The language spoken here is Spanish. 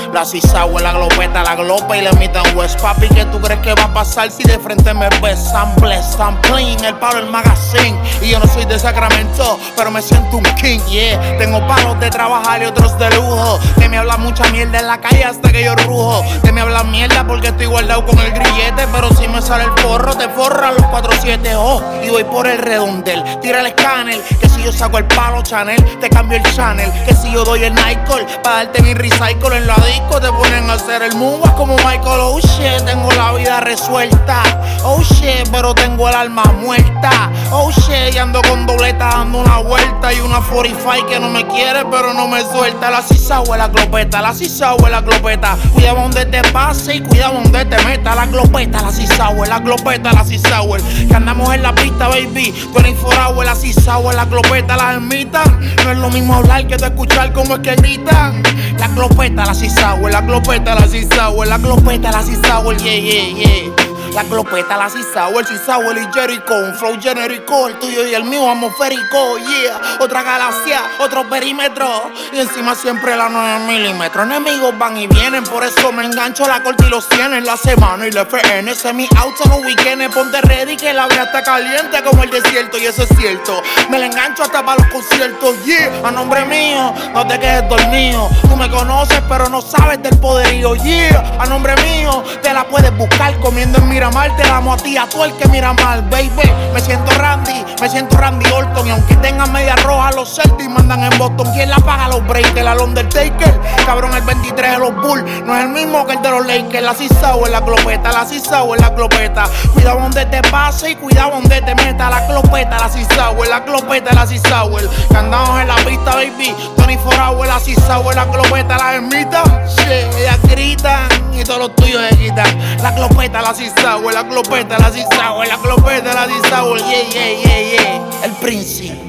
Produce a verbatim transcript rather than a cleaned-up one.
La cisagua, la glopeta, la glopa y le imitan West. Papi, ¿qué tú crees que va a pasar si de frente me ves? I'm blessed, I'm clean, el palo, el magazine. Y yo no soy de Sacramento, pero me siento un king, yeah. Tengo palos de trabajar y otros de lujo. Que me habla mucha mierda en la calle hasta que yo rujo. Que me habla mierda porque estoy guardado con el grillete, pero si me sale el forro, te forran los cuatro siete. Oh, y voy por el redondel, tira el escáner. Que si yo saco el palo Chanel, te cambio el channel. Que si yo doy el Nightcall, pa' darte mi recycle en la disco, te ponen a hacer el moonwalk como Michael. Oh shit, tengo la vida resuelta. Oh shit, pero tengo el alma muerta. Oh shit, y ando con dobleta dando una vuelta. Y una cuarenta y cinco que no me quiere, pero no me suelta. La cisagua, la glopeta, la cisagua, la glopeta. Cuidado donde te pase y cuidado donde te meta. La glopeta, la cisagua, la glopeta, la cisagua. Que andamos en la pista, baby. veinticuatro hours, la cisagua, la glopeta, la ermita. No es lo mismo hablar que de escuchar como es que gritan. La glopeta, la cisagua, la glopeta, la cisagua, la glopeta, la cisagua, yeah, yeah, yeah. La glopeta, la cisagua, el cisagua y Jericho. Un flow genérico, el tuyo y el mío atmosférico, yeah. Otra galaxia, otro perímetro. Y encima siempre la nueve milímetros. Enemigos van y vienen, por eso me engancho la corte y los cien. La semana y la F N, semi auto en los weekends. Ponte ready que la vida está caliente como el desierto. Y eso es cierto, me la engancho hasta para los conciertos, yeah. A nombre mío, no te quedes dormido. Tú me conoces pero no sabes del poderío, yeah. A nombre mío, te la puedes buscar comiendo en mi Miramar, te amo a ti, a tú el que mira mal, baby. Me siento Randy, me siento Randy Orton. Y aunque tengan media roja, los Celtics mandan en Boston. ¿Quién la paga? Los Breakers, el Undertaker. Cabrón, el veintitrés de los Bulls no es el mismo que el de los Lakers. La cisagua en la glopeta, la cisagua en la glopeta. Cuidado donde te pase y cuidado donde te meta. La glopeta, la cisagua, la glopeta, la cisagua. Que andamos en la pista, baby. veinticuatro hours, la cisagua, la glopeta, la ermita. Shit, ellas gritan y todos los tuyos se quitan. La glopeta, la cisagua, la glopeta, la cisagua, la glopeta, la cisagua, yeah, yeah, yeah, yeah. El príncipe.